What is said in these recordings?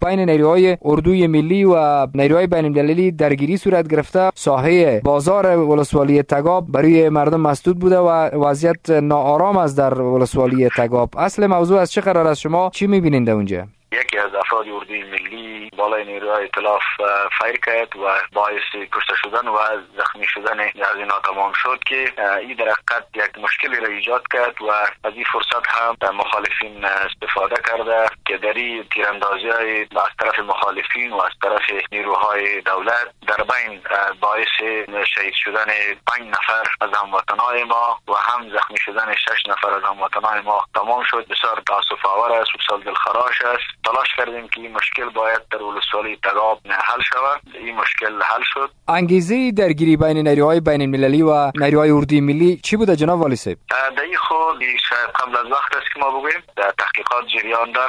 بین نیروهای اردوی ملی و نیروهای بین المللی درگیری صورت گرفته. ساحه بازار ولسوالی تگاب برای مردم مسدود بوده و وضعیت ناآرام است در ولسوالی تگاب. اصل موضوع از چه قرار است؟ شما چی می‌بینید اونجا؟ یکی از افراد اردوی ملی بالای نیروهای ائتلاف فایر کرد و باعث کشته شدن و زخمی شدن از اینا تمام شد که این در حقیقت یک مشکلی را ایجاد کرد و از این فرصت هم مخالفین استفاده کرده که در این تیراندازی‌های از طرف مخالفین و از طرف نیروهای دولت در بین باعث شهید شدن 5 نفر از هموطنان ما و هم زخمی شدن 6 نفر از هموطنان ما تمام شد. بسیار تأسف آور است و بسیار دلخراش است. تلاش کردیم که این مشکل باید در ولسوالی تگاب حل شود. این مشکل حل شد. انگیزه درگیری بین نیروهای بین المللی و نیروهای اردوی ملی چی بوده جناب والی صاحب؟ در خود قبل از وقت است که ما بگوییم تحقیقات جریان داره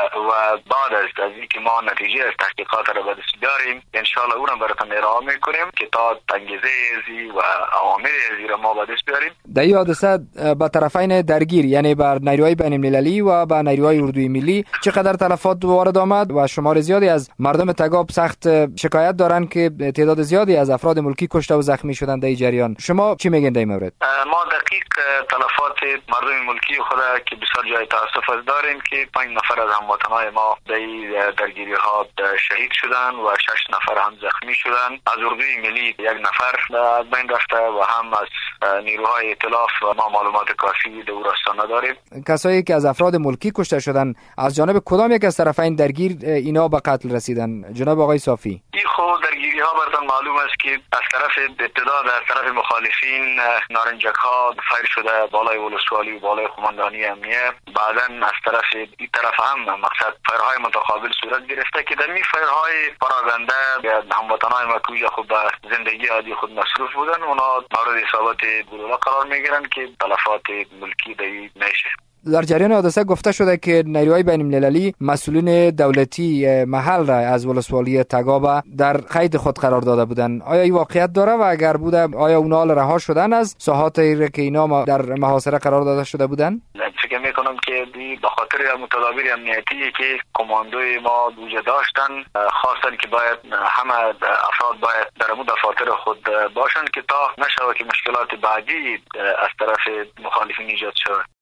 و بعد از اینکه ما نتیجه از تحقیقات را به دست بیاریم ان شاء الله اون را براتون ارائه میکنیم که تا انگیزه ازی و اوامر ازی را ما به دست بیاریم. در این حادثه با طرفین درگیر یعنی بر نیروهای بین المللی و با نیروهای اردوی ملی چقدر تلفات وارد آمد و شمار زیادی از مردم تگاب سخت شکایت دارن که تعداد زیادی از افراد ملکی کشته و زخمی شدن در این جریان. شما چی میگین در این مورد؟ ما دقیق تلفات مردم ملکی خود که بسیار جای تاسف داریم که 5 نفر از هموطنان ما در درگیری ها شهید شدن و 6 نفر هم زخمی شدن. از اردوی ملی 1 نفر از بین رفته و هم از نیروهای ائتلاف ما معلومات کافی در راستان نداریم. کسایی که از افراد ملکی کشته شدن از جانب کدام یک از طرفین درگیر اینا به قتل رسیدن جناب آقای صافی؟ این خود درگیری ها براتون معلوم است که از طرف ابتدا از طرف مخالفین نارنجک ها فایر شده بالای ولسوالی و بالای قماندانی امنیه. بعدن از طرف این طرف هم مقصد فایرهای متقابل صورت گرفته که در این فایرهای پراگنده هموطنان ما که خود به زندگی عادی خود مصروف بودن اونا مورد اصابت گلوله قرار میگیرن که تلفات ملکی دایی میشه. در جریان حادثه گفته شده که نیروهای بین المللی مسئولین دولتی محل را از ولسوالی تگاب در قید خود قرار داده بودند. آیا این واقعیت داره و اگر بوده آیا اونا رها شدن از ساحاتی که اینا در محاصره قرار داده شده بودند؟ فکر میکنم که به خاطر متدابیر امنیتی که کماندوی ما بوجه داشتن خواستن که باید همه افراد باید در مو دفاتر خود باشند که تا نشود که مشکلات بعدی از طرف مخالفین ایجاد شود.